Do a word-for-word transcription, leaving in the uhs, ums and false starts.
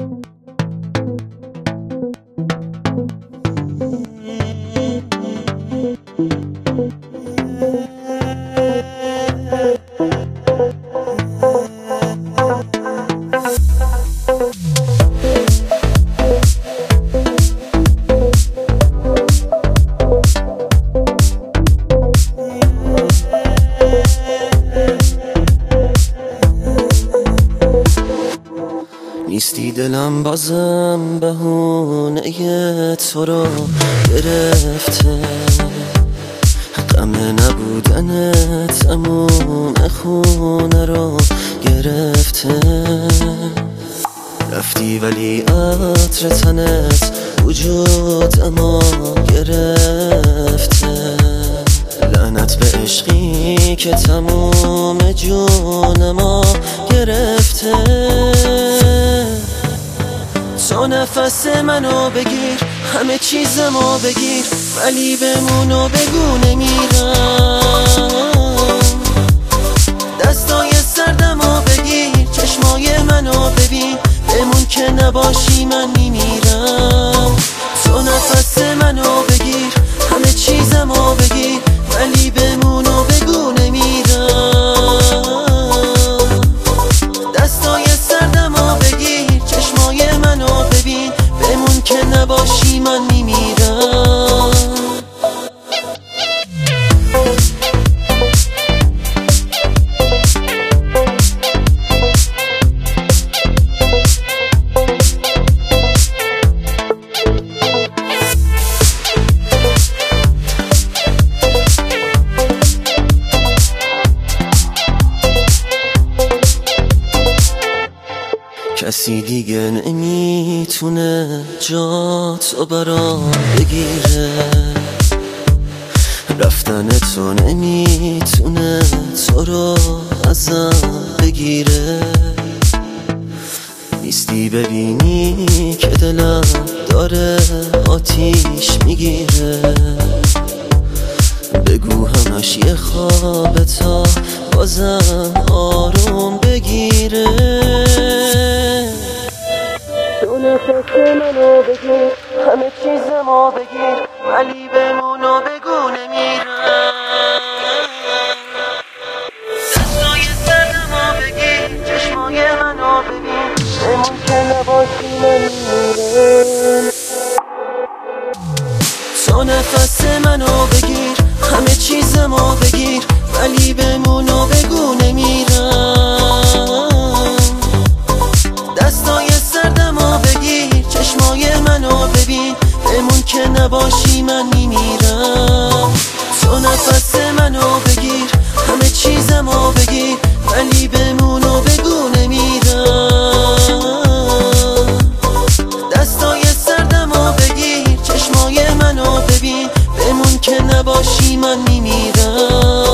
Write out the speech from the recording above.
نیستی دلم بازم بهونه تو رو گرفته، غم نبودنت تموم خونه رو گرفته. رفتی ولی عطر تنت وجود ما گرفته، لعنت به عشقی که تموم جون ما گرفته. تو نفس منو بگیر، همه چیزمو بگیر، ولی بمونو بگو نمیرم. دستای سردمو بگیر، چشمای منو ببین، بمون که نباشی من میمیرم. تو نفس منو بگیر، همه چیزمو بگیر، ولی بمونو بگو نمیرم. دستای سردمو بگیر، چشمای منو ببین، بمون که نباشی من میمیرم. کسی دیگه نمیتونه جاتو برام بگیره، رفتن تو نمیتونه تو رو ازم بگیره. نیستی ببینی که دلم داره آتیش میگیره، بگو همش یه خوابه تا بازم آروم بگیره. تو نفس منو بگیر، همه چیزمو بگیر، ولی بمونو بگو نمیرم. دستای سردمو بگیر، چشمای منو ببین، بمون که نباشی نمیرم. تو نفس منو بگیر، همه چیزمو بگیر، ولی بمونو بگو نمیرم. دستای سردمو بگیر، چشمای منو ببین، بمون که نباشی من میمیرم. تو نفس منو بگیر، همه چیزمو بگیر، ولی بمونو بگو نمیرم. دستای سردمو بگیر، چشمای منو ببین، بمون که نباشی من میمیرم.